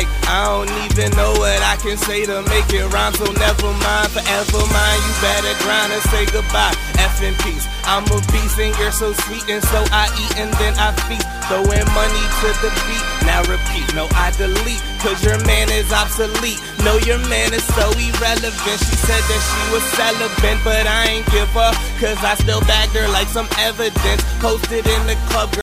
like I don't even know what I can say to make it rhyme. So never mind, forever mine. You better grind and say goodbye. F in peace. I'm a beast and you're so sweet, and so I eat and then I feast. Throwing money to the beat. Now repeat, no I delete, cause your man is obsolete. No, your man is so irrelevant. She said that she was celibate, but I ain't give up, cause I still bagged her like some evidence. Posted in the club.